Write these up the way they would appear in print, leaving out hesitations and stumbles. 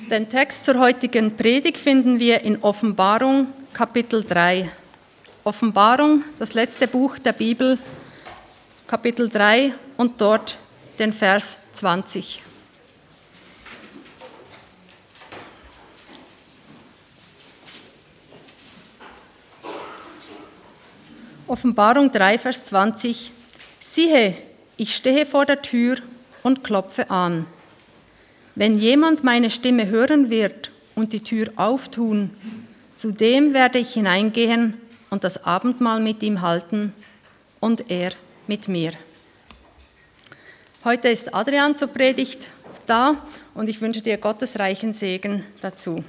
Den Text zur heutigen Predigt finden wir in Offenbarung, Kapitel 3. Offenbarung, das letzte Buch der Bibel, Kapitel 3 und dort den Vers 20. Offenbarung 3, Vers 20. Siehe, ich stehe vor der Tür und klopfe an. Wenn jemand meine Stimme hören wird und die Tür auftun, zu dem werde ich hineingehen und das Abendmahl mit ihm halten und er mit mir. Heute ist Adrian zur Predigt da und ich wünsche dir Gottes reichen Segen dazu.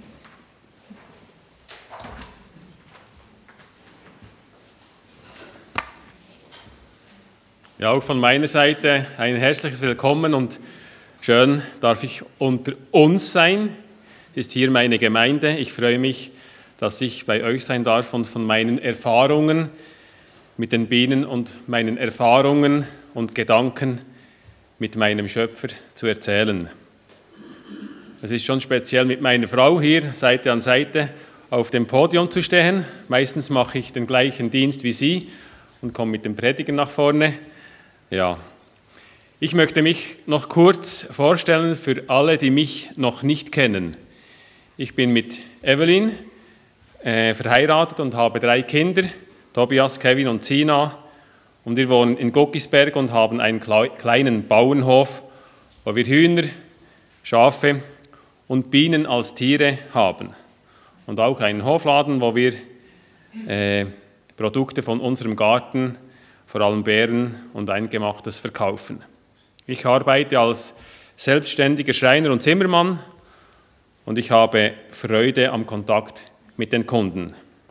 Ja, auch von meiner Seite ein herzliches Willkommen und schön darf ich unter uns sein. Es ist hier meine Gemeinde. Ich freue mich, dass ich bei euch sein darf und von meinen Erfahrungen mit den Bienen und meinen Erfahrungen und Gedanken mit meinem Schöpfer zu erzählen. Es ist schon speziell, mit meiner Frau hier Seite an Seite auf dem Podium zu stehen. Meistens mache ich den gleichen Dienst wie sie und komme mit dem Prediger nach vorne. Ja. Ich möchte mich noch kurz vorstellen für alle, die mich noch nicht kennen. Ich bin mit Evelyn verheiratet und habe 3 Kinder, Tobias, Kevin und Sina. Und wir wohnen in Guckisberg und haben einen kleinen Bauernhof, wo wir Hühner, Schafe und Bienen als Tiere haben. Und auch einen Hofladen, wo wir Produkte von unserem Garten, vor allem Beeren und Eingemachtes, verkaufen. Ich arbeite als selbstständiger Schreiner und Zimmermann und ich habe Freude am Kontakt mit den Kunden.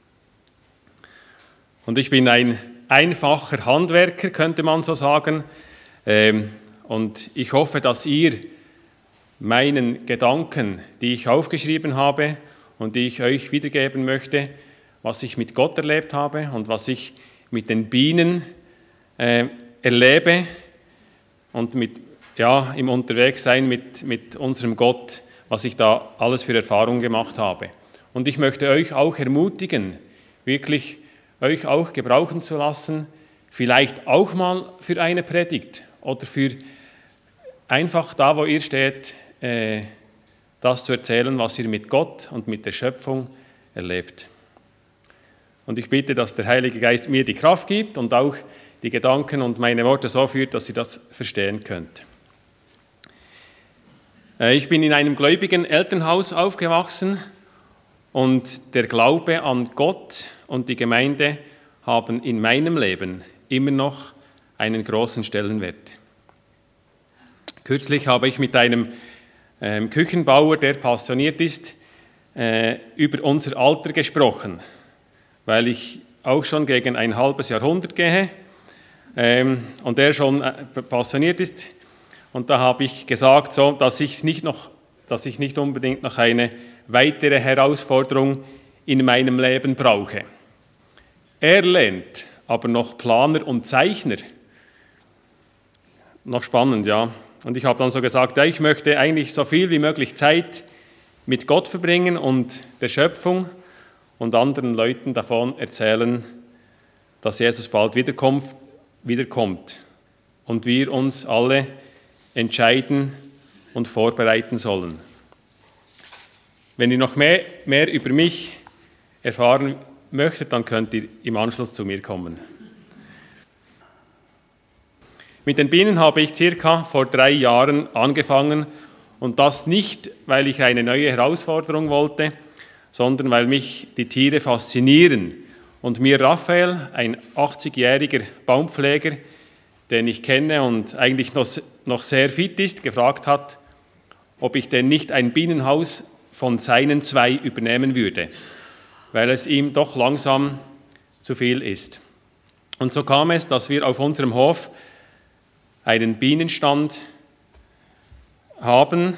Und ich bin ein einfacher Handwerker, könnte man so sagen. Und ich hoffe, dass ihr meinen Gedanken, die ich aufgeschrieben habe und die ich euch wiedergeben möchte, was ich mit Gott erlebt habe und was ich mit den Bienen erlebe und im Unterwegssein mit unserem Gott, was ich da alles für Erfahrungen gemacht habe. Und ich möchte euch auch ermutigen, wirklich euch auch gebrauchen zu lassen, vielleicht auch mal für eine Predigt oder für einfach da, wo ihr steht, das zu erzählen, was ihr mit Gott und mit der Schöpfung erlebt. Und ich bitte, dass der Heilige Geist mir die Kraft gibt und auch die Gedanken und meine Worte so führt, dass ihr das verstehen könnt. Ich bin in einem gläubigen Elternhaus aufgewachsen und der Glaube an Gott und die Gemeinde haben in meinem Leben immer noch einen großen Stellenwert. Kürzlich habe ich mit einem Küchenbauer, der passioniert ist, über unser Alter gesprochen, weil ich auch schon gegen ein halbes Jahrhundert gehe und er schon passioniert ist. Und da habe ich gesagt, so, dass ich nicht unbedingt noch eine weitere Herausforderung in meinem Leben brauche. Er lernt aber noch Planer und Zeichner. Noch spannend, ja. Und ich habe dann so gesagt, ja, ich möchte eigentlich so viel wie möglich Zeit mit Gott verbringen und der Schöpfung und anderen Leuten davon erzählen, dass Jesus bald wiederkommt und wir uns alle entscheiden und vorbereiten sollen. Wenn ihr noch mehr über mich erfahren möchtet, dann könnt ihr im Anschluss zu mir kommen. Mit den Bienen habe ich circa vor 3 Jahren angefangen und das nicht, weil ich eine neue Herausforderung wollte, sondern weil mich die Tiere faszinieren und mir Raphael, ein 80-jähriger Baumpfleger, den ich kenne und eigentlich noch sehr fit ist, gefragt hat, ob ich denn nicht ein Bienenhaus von seinen 2 übernehmen würde, weil es ihm doch langsam zu viel ist. Und so kam es, dass wir auf unserem Hof einen Bienenstand haben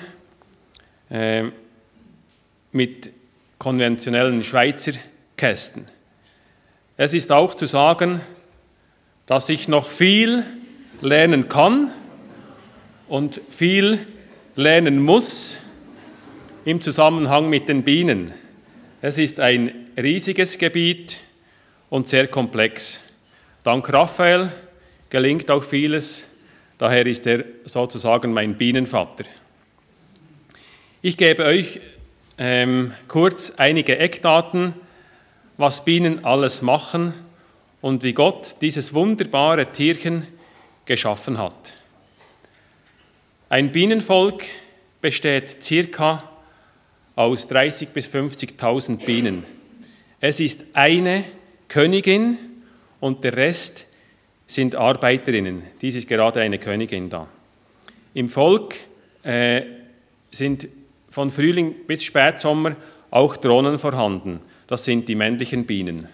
mit konventionellen Schweizer Kästen. Es ist auch zu sagen, dass ich noch viel lernen kann und viel lernen muss im Zusammenhang mit den Bienen. Es ist ein riesiges Gebiet und sehr komplex. Dank Raphael gelingt auch vieles, daher ist er sozusagen mein Bienenvater. Ich gebe euch kurz einige Eckdaten, was Bienen alles machen und wie Gott dieses wunderbare Tierchen geschaffen hat. Ein Bienenvolk besteht circa aus 30.000 bis 50.000 Bienen. Es ist eine Königin und der Rest sind Arbeiterinnen. Dies ist gerade eine Königin da. Im Volk sind von Frühling bis Spätsommer auch Drohnen vorhanden. Das sind die männlichen Bienen.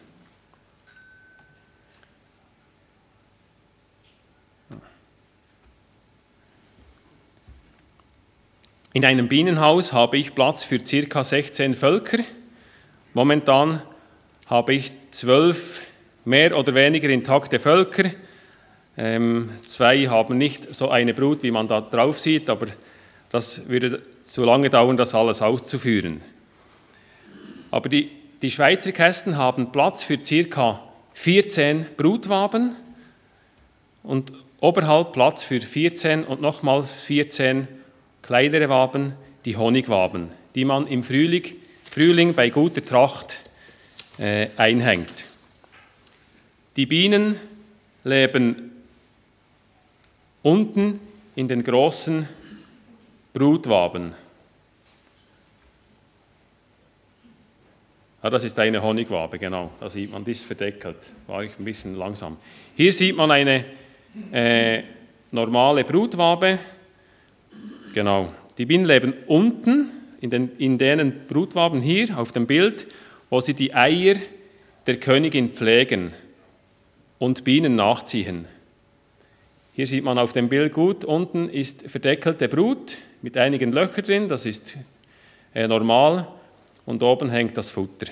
In einem Bienenhaus habe ich Platz für ca. 16 Völker. Momentan habe ich 12 mehr oder weniger intakte Völker. 2 haben nicht so eine Brut, wie man da drauf sieht, aber das würde zu lange dauern, das alles auszuführen. Aber die Schweizer Kästen haben Platz für ca. 14 Brutwaben und oberhalb Platz für 14 und nochmal 14 kleinere Waben, die Honigwaben, die man im Frühling bei guter Tracht einhängt. Die Bienen leben unten in den großen Brutwaben. Ja, das ist eine Honigwabe, genau. Da sieht man, die ist verdeckelt. War ich ein bisschen langsam. Hier sieht man eine normale Brutwabe. Genau. Die Bienen leben unten in denen Brutwaben hier auf dem Bild, wo sie die Eier der Königin pflegen und Bienen nachziehen. Hier sieht man auf dem Bild gut, unten ist verdeckelte Brut mit einigen Löchern drin, das ist normal, und oben hängt das Futter.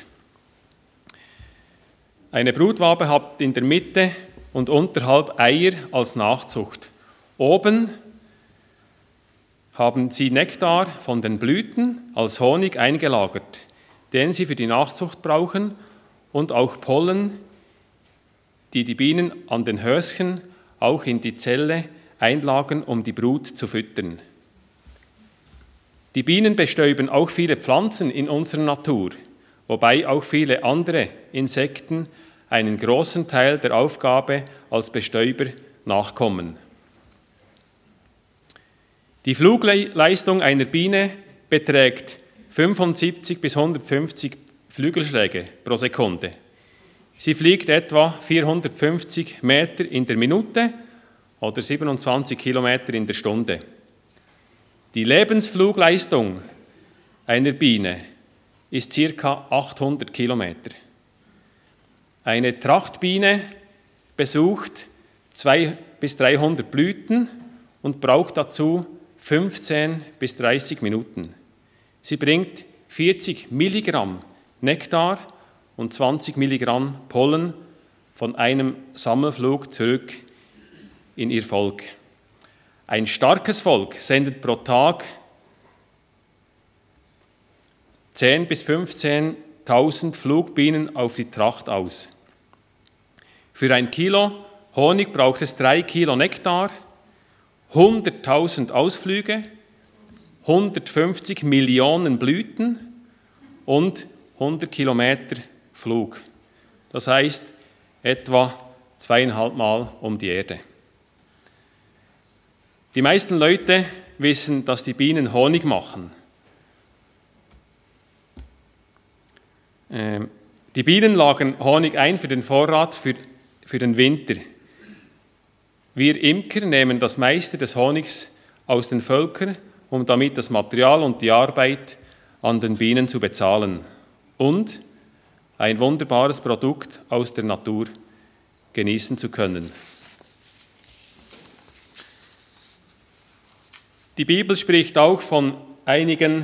Eine Brutwabe hat in der Mitte und unterhalb Eier als Nachzucht. Oben haben sie Nektar von den Blüten als Honig eingelagert, den sie für die Nachzucht brauchen, und auch Pollen, die die Bienen an den Höschen auch in die Zelle einlagern, um die Brut zu füttern. Die Bienen bestäuben auch viele Pflanzen in unserer Natur, wobei auch viele andere Insekten einen großen Teil der Aufgabe als Bestäuber nachkommen. Die Flugleistung einer Biene beträgt 75 bis 150 Flügelschläge pro Sekunde. Sie fliegt etwa 450 Meter in der Minute oder 27 Kilometer in der Stunde. Die Lebensflugleistung einer Biene ist ca. 800 Kilometer. Eine Trachtbiene besucht 200 bis 300 Blüten und braucht dazu 15 bis 30 Minuten. Sie bringt 40 Milligramm Nektar und 20 Milligramm Pollen von einem Sammelflug zurück in ihr Volk. Ein starkes Volk sendet pro Tag 10.000 bis 15.000 Flugbienen auf die Tracht aus. Für 1 Kilo Honig braucht es 3 Kilo Nektar, 100.000 Ausflüge, 150 Millionen Blüten und 100 Kilometer Flug. Das heißt etwa 2,5 Mal um die Erde. Die meisten Leute wissen, dass die Bienen Honig machen. Die Bienen lagern Honig ein für den Vorrat für den Winter. Wir Imker nehmen das meiste des Honigs aus den Völkern, um damit das Material und die Arbeit an den Bienen zu bezahlen und ein wunderbares Produkt aus der Natur genießen zu können. Die Bibel spricht auch von einigen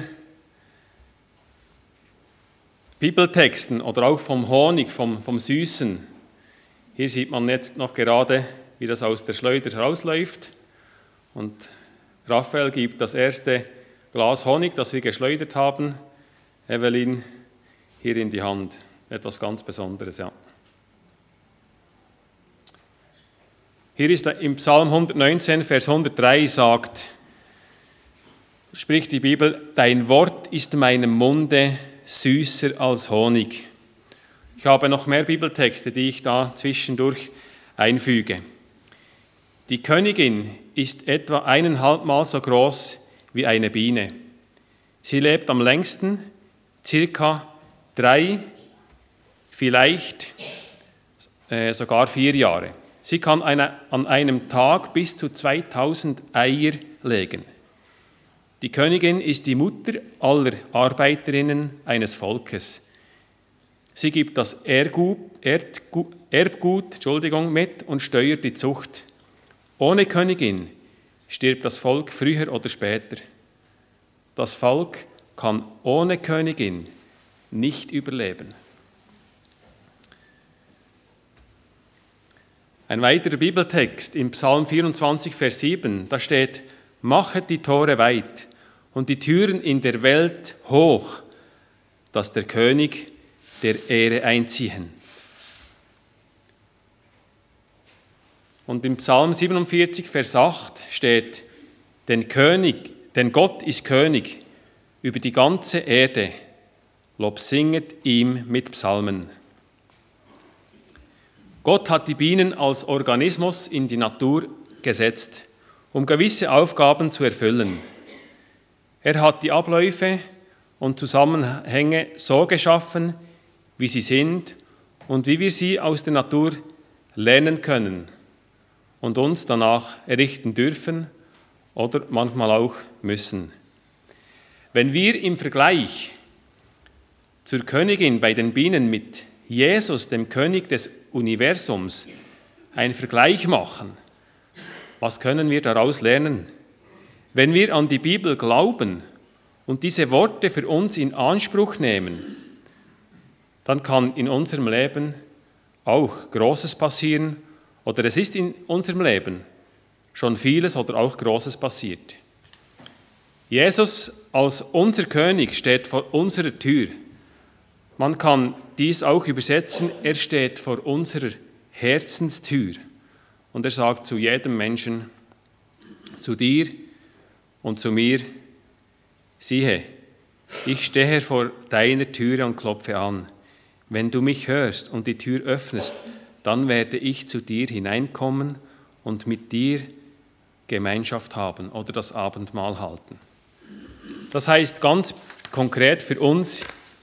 Bibeltexten oder auch vom Honig, vom Süßen. Hier sieht man jetzt noch gerade, wie das aus der Schleuder herausläuft. Und Raphael gibt das erste Glas Honig, das wir geschleudert haben, Evelyn, hier in die Hand. Etwas ganz Besonderes, ja. Hier ist im Psalm 119, Vers 103 spricht die Bibel, dein Wort ist meinem Munde süßer als Honig. Ich habe noch mehr Bibeltexte, die ich da zwischendurch einfüge. Die Königin ist etwa 1,5 Mal so groß wie eine Biene. Sie lebt am längsten, circa 3, vielleicht sogar 4 Jahre. Sie kann an einem Tag bis zu 2000 Eier legen. Die Königin ist die Mutter aller Arbeiterinnen eines Volkes. Sie gibt das Erbgut mit und steuert die Zucht. Ohne Königin stirbt das Volk früher oder später. Das Volk kann ohne Königin nicht überleben. Ein weiterer Bibeltext im Psalm 24, Vers 7, da steht, machet die Tore weit und die Türen in der Welt hoch, dass der König der Ehre einziehen. Und im Psalm 47, Vers 8 steht, denn Gott ist König über die ganze Erde, Lob singet ihm mit Psalmen. Gott hat die Bienen als Organismus in die Natur gesetzt, um gewisse Aufgaben zu erfüllen. Er hat die Abläufe und Zusammenhänge so geschaffen, wie sie sind und wie wir sie aus der Natur lernen können und uns danach errichten dürfen oder manchmal auch müssen. Wenn wir im Vergleich zur Königin bei den Bienen mit Jesus, dem König des Universums, einen Vergleich machen, was können wir daraus lernen? Wenn wir an die Bibel glauben und diese Worte für uns in Anspruch nehmen, dann kann in unserem Leben auch Großes passieren oder es ist in unserem Leben schon vieles oder auch Großes passiert. Jesus als unser König steht vor unserer Tür. Man kann dies auch übersetzen, er steht vor unserer Herzenstür und er sagt zu jedem Menschen, zu dir und zu mir, siehe, ich stehe vor deiner Türe und klopfe an. Wenn du mich hörst und die Tür öffnest, dann werde ich zu dir hineinkommen und mit dir Gemeinschaft haben oder das Abendmahl halten. Das heißt ganz konkret für uns,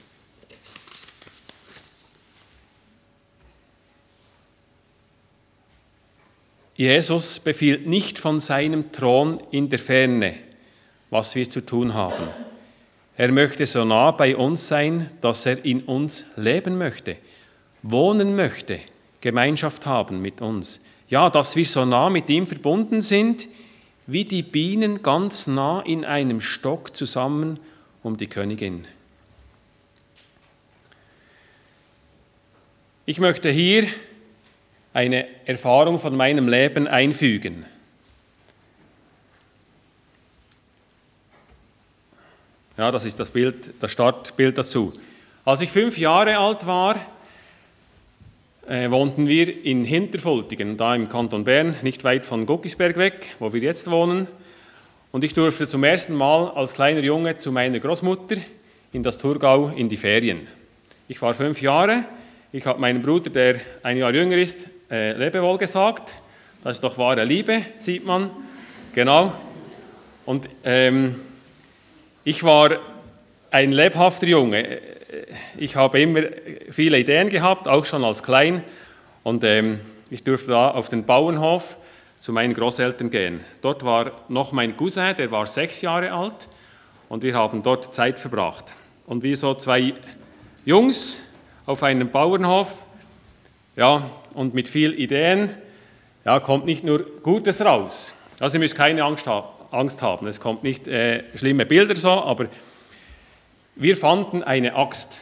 Jesus befiehlt nicht von seinem Thron in der Ferne, was wir zu tun haben. Er möchte so nah bei uns sein, dass er in uns leben möchte, wohnen möchte, Gemeinschaft haben mit uns. Ja, dass wir so nah mit ihm verbunden sind, wie die Bienen ganz nah in einem Stock zusammen um die Königin. Ich möchte hier eine Erfahrung von meinem Leben einfügen. Ja, das ist das Startbild dazu. Als ich 5 Jahre alt war, wohnten wir in Hinterfultigen, da im Kanton Bern, nicht weit von Guckisberg weg, wo wir jetzt wohnen. Und ich durfte zum ersten Mal als kleiner Junge zu meiner Großmutter in das Thurgau in die Ferien. Ich war 5 Jahre, ich habe meinem Bruder, der 1 Jahr jünger ist, Lebewohl gesagt. Das ist doch wahre Liebe, sieht man. Genau. Und ich war ein lebhafter Junge. Ich habe immer viele Ideen gehabt, auch schon als klein. Und ich durfte da auf den Bauernhof zu meinen Großeltern gehen. Dort war noch mein Cousin, der war 6 Jahre alt. Und wir haben dort Zeit verbracht. Und wir so 2 Jungs auf einem Bauernhof, ja, und mit viel Ideen, ja, kommt nicht nur Gutes raus. Also ihr müsst keine Angst haben. Es kommt nicht schlimme Bilder so, aber wir fanden eine Axt.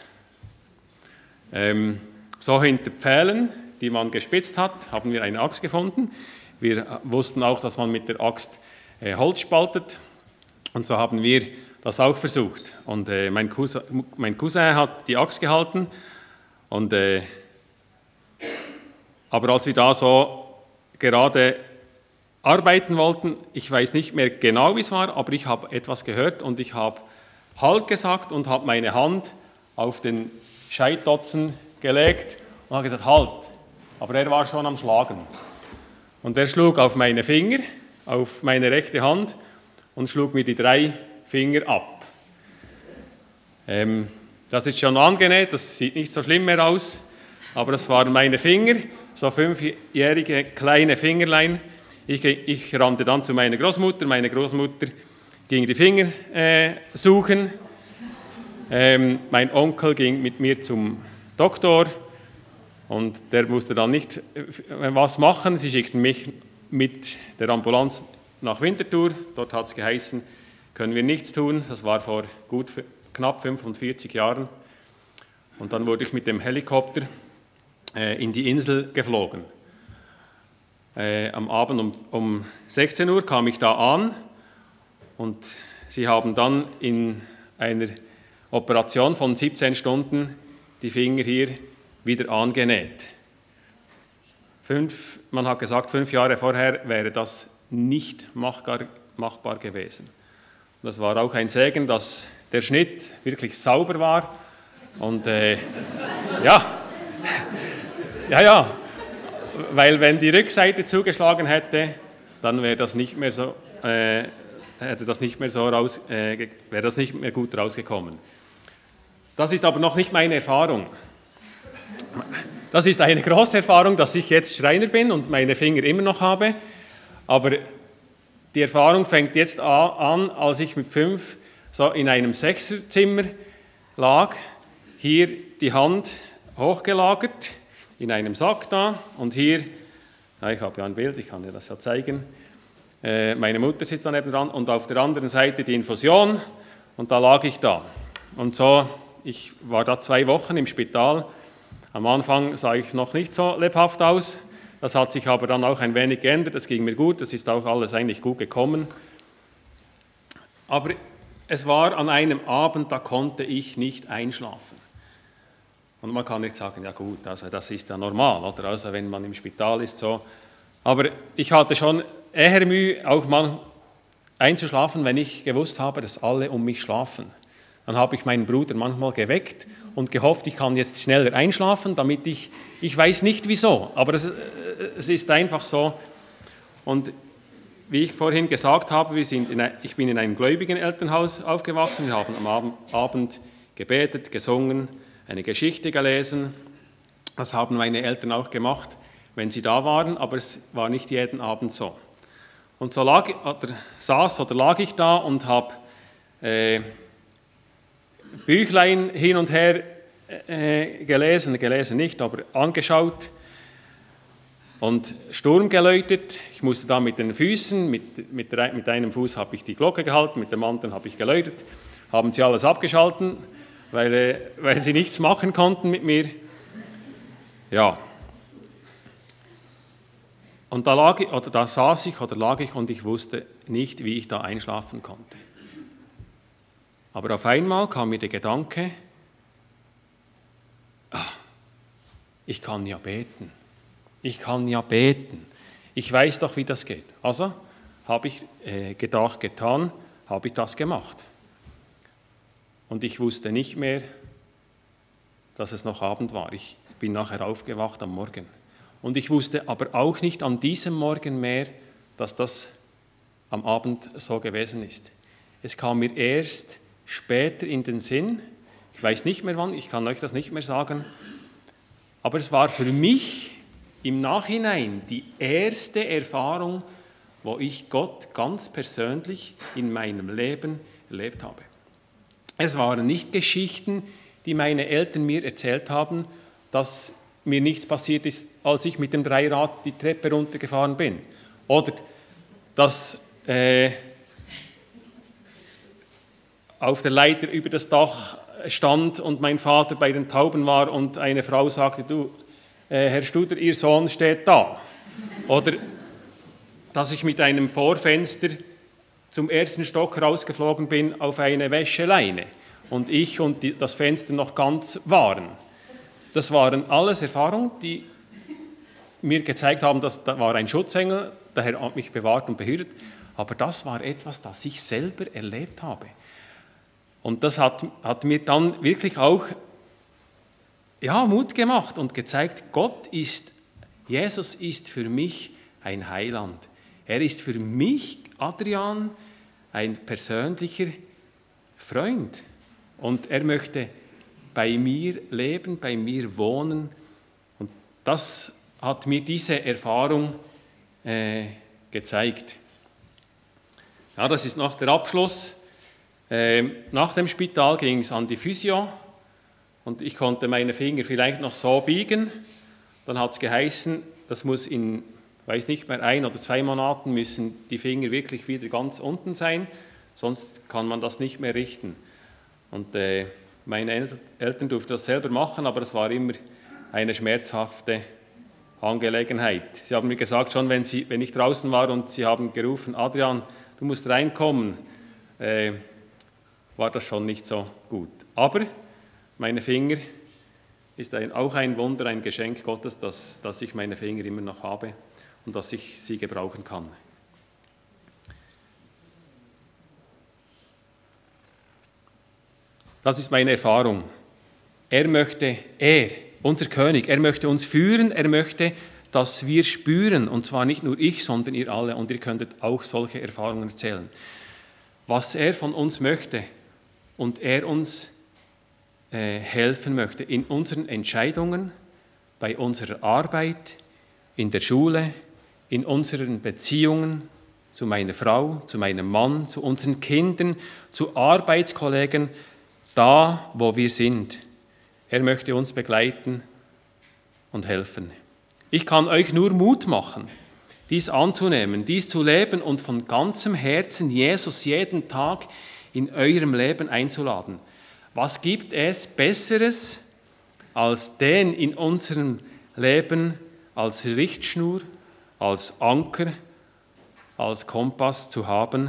So hinter Pfählen, die man gespitzt hat, haben wir eine Axt gefunden. Wir wussten auch, dass man mit der Axt Holz spaltet. Und so haben wir das auch versucht. Und mein Cousin hat die Axt gehalten. Und, aber als wir da so gerade arbeiten wollten, ich weiß nicht mehr genau, wie es war, aber ich habe etwas gehört und ich habe Halt gesagt und habe meine Hand auf den Scheitotzen gelegt und habe gesagt, halt. Aber er war schon am Schlagen. Und er schlug auf meine Finger, auf meine rechte Hand und schlug mir die 3 Finger ab. Das ist schon angenäht, das sieht nicht so schlimm mehr aus, aber das waren meine Finger, so 5-jährige kleine Fingerlein. Ich rannte dann zu meiner Großmutter, meine Großmutter ging die Finger suchen. Mein Onkel ging mit mir zum Doktor und der musste dann nicht was machen. Sie schickten mich mit der Ambulanz nach Winterthur. Dort hat es geheißen, können wir nichts tun. Das war vor knapp 45 Jahren. Und dann wurde ich mit dem Helikopter in die Insel geflogen. Am Abend um 16 Uhr kam ich da an. Und sie haben dann in einer Operation von 17 Stunden die Finger hier wieder angenäht. Man hat gesagt, 5 Jahre vorher wäre das nicht machbar gewesen. Und das war auch ein Segen, dass der Schnitt wirklich sauber war. Und ja, weil wenn die Rückseite zugeschlagen hätte, dann wäre das nicht mehr so... wäre das nicht mehr gut rausgekommen. Das ist aber noch nicht meine Erfahrung. Das ist eine große Erfahrung, dass ich jetzt Schreiner bin und meine Finger immer noch habe. Aber die Erfahrung fängt jetzt an, als ich mit 5 so in einem 6er-Zimmer lag, hier die Hand hochgelagert, in einem Sack da und hier, ich habe ja ein Bild, ich kann dir das ja zeigen, meine Mutter sitzt da nebenan und auf der anderen Seite die Infusion und da lag ich da. Und so, ich war da 2 Wochen im Spital. Am Anfang sah ich noch nicht so lebhaft aus. Das hat sich aber dann auch ein wenig geändert. Es ging mir gut, das ist auch alles eigentlich gut gekommen. Aber es war an einem Abend, da konnte ich nicht einschlafen. Und man kann nicht sagen, ja gut, also das ist ja normal, oder? Also wenn man im Spital ist so. Aber ich hatte schon eher Mühe, auch mal einzuschlafen, wenn ich gewusst habe, dass alle um mich schlafen. Dann habe ich meinen Bruder manchmal geweckt und gehofft, ich kann jetzt schneller einschlafen, damit ich weiß nicht wieso, aber es ist einfach so. Und wie ich vorhin gesagt habe, ich bin in einem gläubigen Elternhaus aufgewachsen, wir haben am Abend gebetet, gesungen, eine Geschichte gelesen. Das haben meine Eltern auch gemacht, wenn sie da waren, aber es war nicht jeden Abend so. Und so lag ich da und habe Büchlein hin und her gelesen nicht, aber angeschaut und Sturm geläutet. Ich musste da mit den Füßen, mit einem Fuß habe ich die Glocke gehalten, mit dem anderen habe ich geläutet. Haben sie alles abgeschalten, weil sie nichts machen konnten mit mir. Ja. Und da lag ich und ich wusste nicht, wie ich da einschlafen konnte. Aber auf einmal kam mir der Gedanke, ich kann ja beten. Ich weiß doch, wie das geht. Also habe ich getan, habe ich das gemacht. Und ich wusste nicht mehr, dass es noch Abend war. Ich bin nachher aufgewacht am Morgen. Und ich wusste aber auch nicht an diesem Morgen mehr, dass das am Abend so gewesen ist. Es kam mir erst später in den Sinn, ich weiß nicht mehr wann, ich kann euch das nicht mehr sagen, aber es war für mich im Nachhinein die erste Erfahrung, wo ich Gott ganz persönlich in meinem Leben erlebt habe. Es waren nicht Geschichten, die meine Eltern mir erzählt haben, dass mir nichts passiert ist, als ich mit dem Dreirad die Treppe runtergefahren bin. Oder dass auf der Leiter über das Dach stand und mein Vater bei den Tauben war und eine Frau sagte, du, Herr Studer, Ihr Sohn steht da. Oder dass ich mit einem Vorfenster zum ersten Stock rausgeflogen bin auf eine Wäscheleine und ich und das Fenster noch ganz waren. Das waren alles Erfahrungen, die mir gezeigt haben, dass da war ein Schutzengel, der Herr hat mich bewahrt und behütet, aber das war etwas, das ich selber erlebt habe. Und das hat mir dann wirklich auch Mut gemacht und gezeigt, Jesus ist für mich ein Heiland. Er ist für mich, Adrian, ein persönlicher Freund. Und er möchte bei mir leben, bei mir wohnen. Und das hat mir diese Erfahrung gezeigt. Ja, das ist noch der Abschluss. Nach dem Spital ging es an die Physio und ich konnte meine Finger vielleicht noch so biegen. Dann hat es geheißen, das muss in, weiß nicht mehr, 1 oder 2 Monaten müssen die Finger wirklich wieder ganz unten sein, sonst kann man das nicht mehr richten. Und meine Eltern durften das selber machen, aber es war immer eine schmerzhafte Angelegenheit. Sie haben mir gesagt, schon wenn ich draußen war und sie haben gerufen, Adrian, du musst reinkommen, war das schon nicht so gut. Aber meine Finger ist auch ein Wunder, ein Geschenk Gottes, dass ich meine Finger immer noch habe und dass ich sie gebrauchen kann. Das ist meine Erfahrung. Unser König, er möchte uns führen, er möchte, dass wir spüren, und zwar nicht nur ich, sondern ihr alle, und ihr könntet auch solche Erfahrungen erzählen, was er von uns möchte und er uns helfen möchte in unseren Entscheidungen, bei unserer Arbeit, in der Schule, in unseren Beziehungen zu meiner Frau, zu meinem Mann, zu unseren Kindern, zu Arbeitskollegen, da, wo wir sind. Er möchte uns begleiten und helfen. Ich kann euch nur Mut machen, dies anzunehmen, dies zu leben und von ganzem Herzen Jesus jeden Tag in eurem Leben einzuladen. Was gibt es Besseres, als den in unserem Leben als Richtschnur, als Anker, als Kompass zu haben,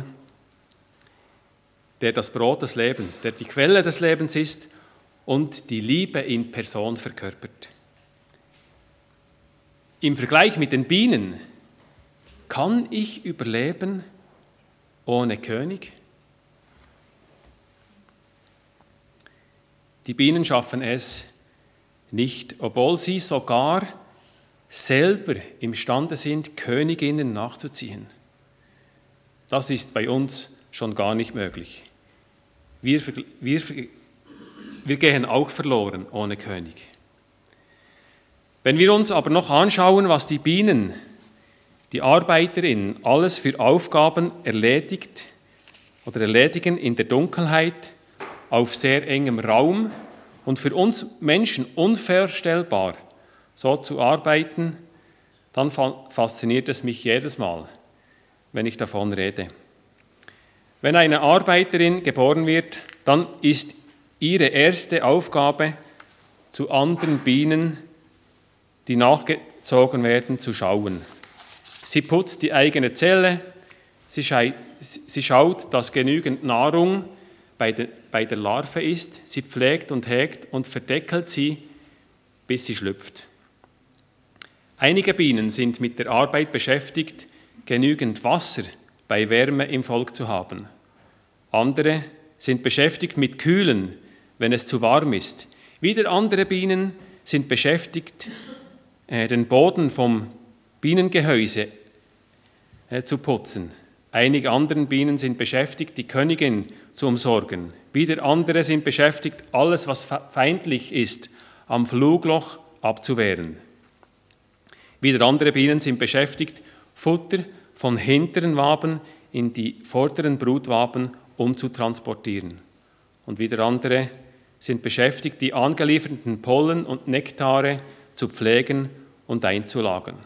der das Brot des Lebens, der die Quelle des Lebens ist und die Liebe in Person verkörpert. Im Vergleich mit den Bienen, kann ich überleben ohne König? Die Bienen schaffen es nicht, obwohl sie sogar selber imstande sind, Königinnen nachzuziehen. Das ist bei uns schon gar nicht möglich. Wir gehen auch verloren ohne König. Wenn wir uns aber noch anschauen, was die Bienen, die Arbeiterinnen, alles für Aufgaben erledigen in der Dunkelheit, auf sehr engem Raum und für uns Menschen unvorstellbar, so zu arbeiten, dann fasziniert es mich jedes Mal, wenn ich davon rede. Wenn eine Arbeiterin geboren wird, dann ist ihre erste Aufgabe, zu anderen Bienen, die nachgezogen werden, zu schauen. Sie putzt die eigene Zelle, sie schaut, dass genügend Nahrung bei der Larve ist, sie pflegt und hegt und verdeckelt sie, bis sie schlüpft. Einige Bienen sind mit der Arbeit beschäftigt, genügend Wasser bei Wärme im Volk zu haben. Andere sind beschäftigt mit Kühlen, wenn es zu warm ist. Wieder andere Bienen sind beschäftigt, den Boden vom Bienengehäuse zu putzen. Einige andere Bienen sind beschäftigt, die Königin zu umsorgen. Wieder andere sind beschäftigt, alles, was feindlich ist, am Flugloch abzuwehren. Wieder andere Bienen sind beschäftigt, Futter von hinteren Waben in die vorderen Brutwaben umzutransportieren. Und wieder andere sind beschäftigt, die angelieferten Pollen und Nektare zu pflegen und einzulagern.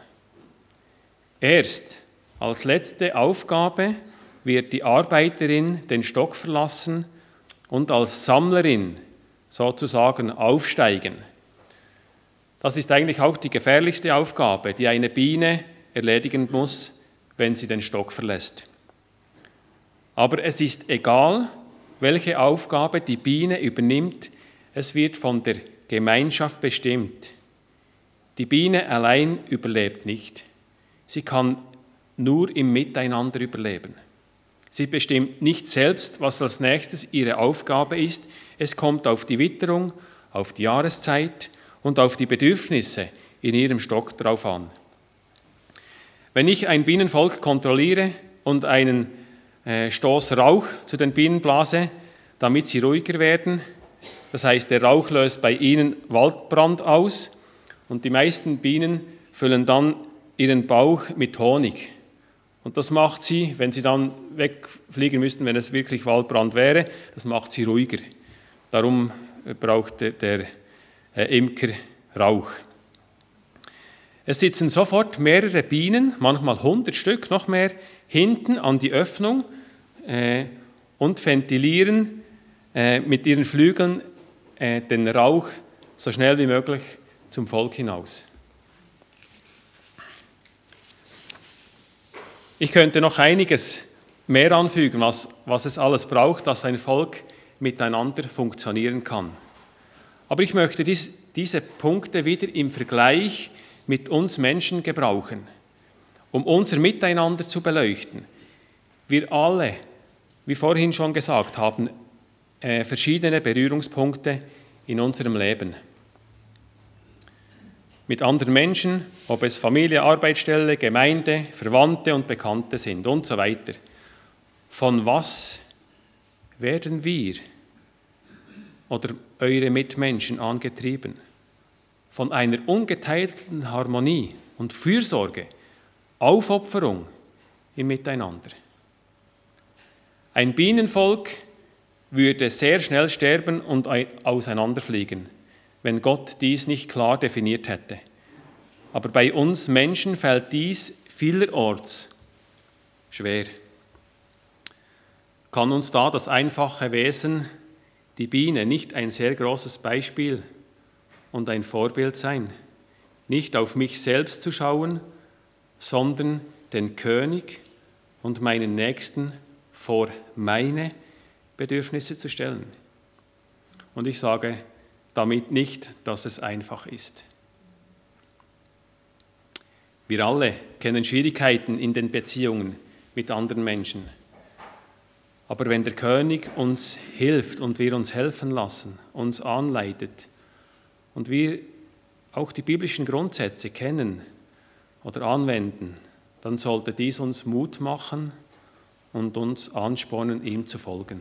Erst als letzte Aufgabe wird die Arbeiterin den Stock verlassen und als Sammlerin sozusagen aufsteigen. Das ist eigentlich auch die gefährlichste Aufgabe, die eine Biene erledigen muss, wenn sie den Stock verlässt. Aber es ist egal, welche Aufgabe die Biene übernimmt, es wird von der Gemeinschaft bestimmt. Die Biene allein überlebt nicht. Sie kann nur im Miteinander überleben. Sie bestimmt nicht selbst, was als nächstes ihre Aufgabe ist. Es kommt auf die Witterung, auf die Jahreszeit und auf die Bedürfnisse in ihrem Stock drauf an. Wenn ich ein Bienenvolk kontrolliere und einen Stoß Rauch zu den Bienen blase, damit sie ruhiger werden, das heißt, der Rauch löst bei ihnen Waldbrand aus und die meisten Bienen füllen dann ihren Bauch mit Honig. Und das macht sie, wenn sie dann wegfliegen müssten, wenn es wirklich Waldbrand wäre, das macht sie ruhiger. Darum braucht der Imker Rauch. Es sitzen sofort mehrere Bienen, manchmal 100 Stück, noch mehr, hinten an die Öffnung und ventilieren mit ihren Flügeln den Rauch so schnell wie möglich zum Volk hinaus. Ich könnte noch einiges mehr anfügen, was es alles braucht, dass ein Volk miteinander funktionieren kann. Aber ich möchte diese Punkte wieder im Vergleich mit uns Menschen gebrauchen, um unser Miteinander zu beleuchten. Wir alle, wie vorhin schon gesagt, haben verschiedene Berührungspunkte in unserem Leben. Mit anderen Menschen, ob es Familie, Arbeitsstelle, Gemeinde, Verwandte und Bekannte sind und so weiter. Von was werden wir oder eure Mitmenschen angetrieben? Von einer ungeteilten Harmonie und Fürsorge, Aufopferung im Miteinander. Ein Bienenvolk würde sehr schnell sterben und auseinanderfliegen, wenn Gott dies nicht klar definiert hätte. Aber bei uns Menschen fällt dies vielerorts schwer. Kann uns da das einfache Wesen, die Biene, nicht ein sehr großes Beispiel und ein Vorbild sein? Nicht auf mich selbst zu schauen, sondern den König und meinen Nächsten vor meine Bedürfnisse zu stellen. Und ich sage damit nicht, dass es einfach ist. Wir alle kennen Schwierigkeiten in den Beziehungen mit anderen Menschen. Aber wenn der König uns hilft und wir uns helfen lassen, uns anleitet und wir auch die biblischen Grundsätze kennen oder anwenden, dann sollte dies uns Mut machen und uns anspornen, ihm zu folgen.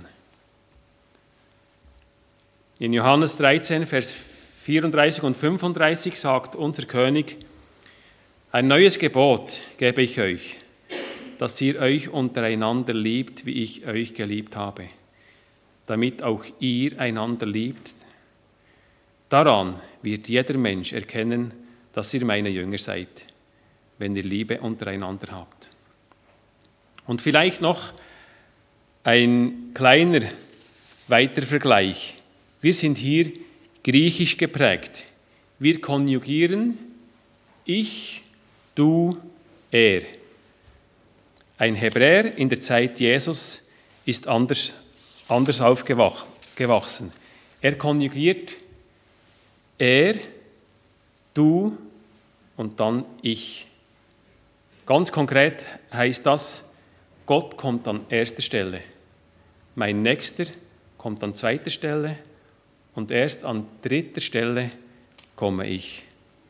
In Johannes 13, Vers 34 und 35 sagt unser König: Ein neues Gebot gebe ich euch, dass ihr euch untereinander liebt, wie ich euch geliebt habe, damit auch ihr einander liebt. Daran wird jeder Mensch erkennen, dass ihr meine Jünger seid, wenn ihr Liebe untereinander habt. Und vielleicht noch ein kleiner weiterer Vergleich. Wir sind hier griechisch geprägt. Wir konjugieren ich, du, er. Ein Hebräer in der Zeit Jesus ist anders aufgewachsen. Er konjugiert er, du und dann ich. Ganz konkret heißt das, Gott kommt an erster Stelle, mein Nächster kommt an zweiter Stelle und erst an dritter Stelle komme ich.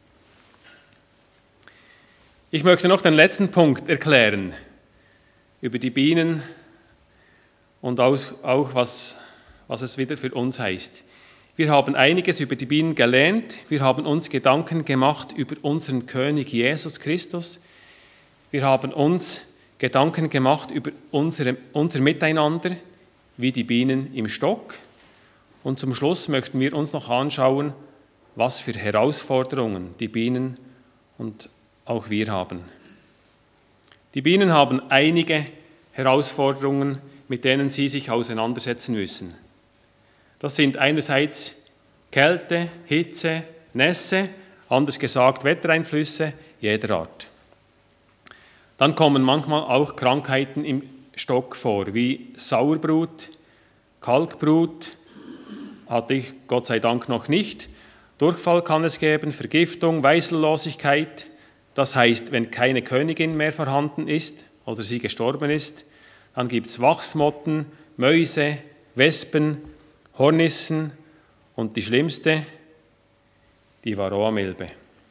Ich möchte noch den letzten Punkt erklären über die Bienen und auch was es wieder für uns heißt. Wir haben einiges über die Bienen gelernt, wir haben uns Gedanken gemacht über unseren König Jesus Christus, wir haben uns Gedanken gemacht über unser Miteinander, wie die Bienen im Stock. Und zum Schluss möchten wir uns noch anschauen, was für Herausforderungen die Bienen und auch wir haben. Die Bienen haben einige Herausforderungen, mit denen sie sich auseinandersetzen müssen. Das sind einerseits Kälte, Hitze, Nässe, anders gesagt Wettereinflüsse jeder Art. Dann kommen manchmal auch Krankheiten im Stock vor, wie Sauerbrut, Kalkbrut hatte ich Gott sei Dank noch nicht. Durchfall kann es geben, Vergiftung, Weißellosigkeit. Das heißt, wenn keine Königin mehr vorhanden ist oder sie gestorben ist, dann gibt es Wachsmotten, Mäuse, Wespen, Hornissen und die schlimmste, die Varroamilbe.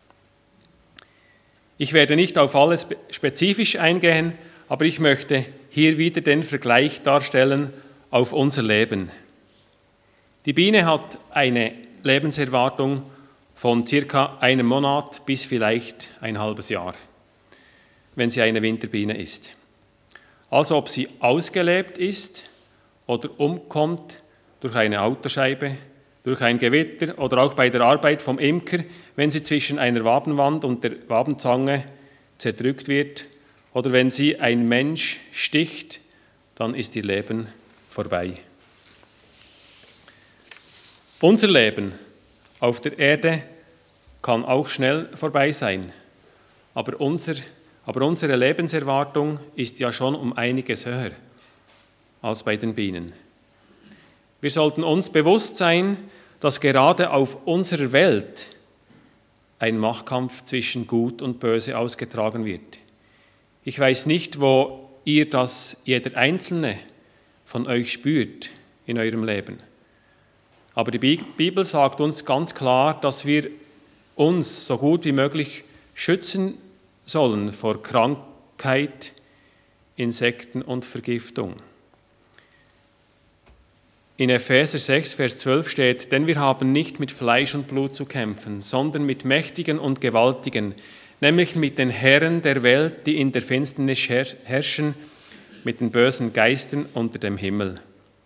Ich werde nicht auf alles spezifisch eingehen, aber ich möchte hier wieder den Vergleich darstellen auf unser Leben. Die Biene hat eine Lebenserwartung von circa einem Monat bis vielleicht ein halbes Jahr, wenn sie eine Winterbiene ist. Also ob sie ausgelebt ist oder umkommt durch eine Autoscheibe, durch ein Gewitter oder auch bei der Arbeit vom Imker, wenn sie zwischen einer Wabenwand und der Wabenzange zerdrückt wird oder wenn sie ein Mensch sticht, dann ist ihr Leben vorbei. Unser Leben auf der Erde kann auch schnell vorbei sein, aber unsere Lebenserwartung ist ja schon um einiges höher als bei den Bienen. Wir sollten uns bewusst sein, dass gerade auf unserer Welt ein Machtkampf zwischen Gut und Böse ausgetragen wird. Ich weiß nicht, wo ihr das jeder Einzelne von euch spürt in eurem Leben. Aber die Bibel sagt uns ganz klar, dass wir uns so gut wie möglich schützen sollen vor Krankheit, Insekten und Vergiftung. In Epheser 6, Vers 12 steht, denn wir haben nicht mit Fleisch und Blut zu kämpfen, sondern mit Mächtigen und Gewaltigen, nämlich mit den Herren der Welt, die in der Finsternis herrschen, mit den bösen Geistern unter dem Himmel.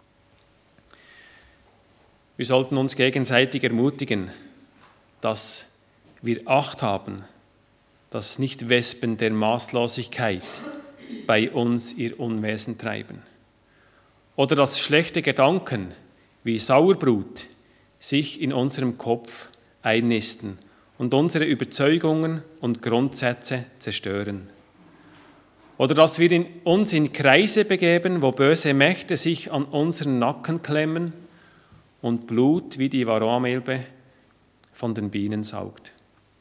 Wir sollten uns gegenseitig ermutigen, dass wir Acht haben, dass nicht Wespen der Maßlosigkeit bei uns ihr Unwesen treiben. Oder dass schlechte Gedanken wie Sauerbrut sich in unserem Kopf einnisten und unsere Überzeugungen und Grundsätze zerstören. Oder dass wir uns in Kreise begeben, wo böse Mächte sich an unseren Nacken klemmen und Blut wie die Varroamilbe von den Bienen saugt.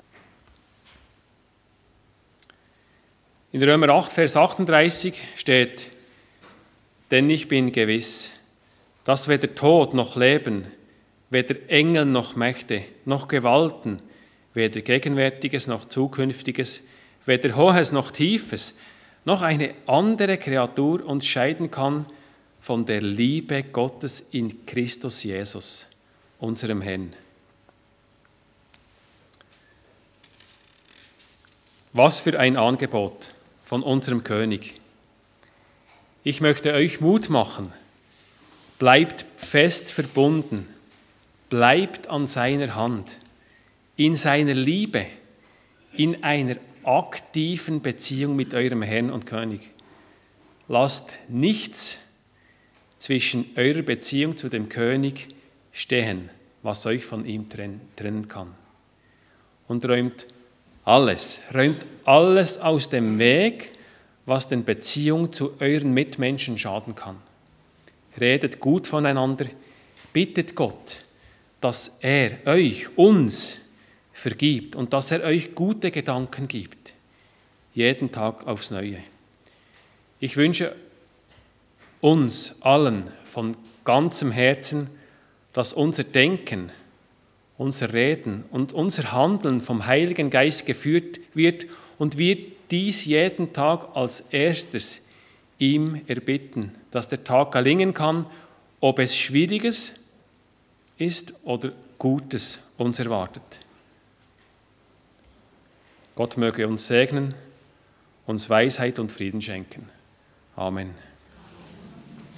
In Römer 8, Vers 38 steht, denn ich bin gewiss, dass weder Tod noch Leben, weder Engel noch Mächte, noch Gewalten, weder Gegenwärtiges noch Zukünftiges, weder Hohes noch Tiefes, noch eine andere Kreatur uns scheiden kann von der Liebe Gottes in Christus Jesus, unserem Herrn. Was für ein Angebot von unserem König. Ich möchte euch Mut machen. Bleibt fest verbunden. Bleibt an seiner Hand. In seiner Liebe. In einer aktiven Beziehung mit eurem Herrn und König. Lasst nichts zwischen eurer Beziehung zu dem König stehen, was euch von ihm trennen kann. Und räumt alles aus dem Weg, was den Beziehungen zu euren Mitmenschen schaden kann. Redet gut voneinander, bittet Gott, dass er uns vergibt und dass er euch gute Gedanken gibt, jeden Tag aufs Neue. Ich wünsche uns allen von ganzem Herzen, dass unser Denken, unser Reden und unser Handeln vom Heiligen Geist geführt wird und wir dies jeden Tag als erstes ihm erbitten, dass der Tag gelingen kann, ob es Schwieriges ist oder Gutes uns erwartet. Gott möge uns segnen, uns Weisheit und Frieden schenken. Amen.